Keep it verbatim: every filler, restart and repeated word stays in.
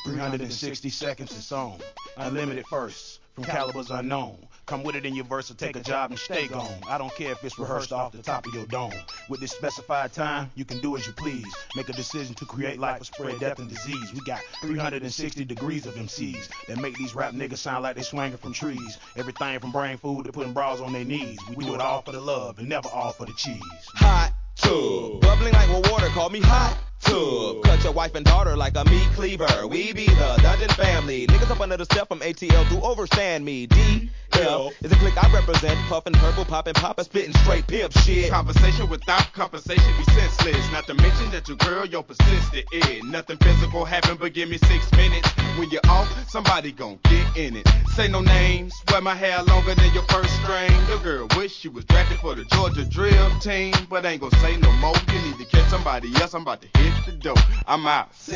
three hundred sixty seconds is on. Unlimited firsts from calibers unknown. Come with it in your verse or take a job and stay gone. I don't care if it's rehearsed off the top of your dome. With this specified time, you can do as you please. Make a decision to create life or spread death and disease. We got three hundred sixty degrees of M Cs that make these rap niggas sound like they swinging from trees. Everything from brain food to putting bras on their knees. We do it all for the love and never all for the cheese. Hot tub, bubbling like well water, call me hot tub. Cut your wife and daughter like a meat cleaver. We be the Dungeon family. Niggas up under the step from A T L to overstand me. D L is a clique I represent. Puffin' purple, poppin', poppin', spittin' straight pimp shit. Conversation without compensation be senseless. Not to mention that your girl, your persistent in. Nothing physical happen, but give me six minutes. When you're off, somebody gon' get in it. Say no names, wear my hair longer than your first string. Your girl wish she was drafted for the Georgia drill team, but ain't gon' say no more. You need to catch somebody else, I'm about to hit the dope. I'm out.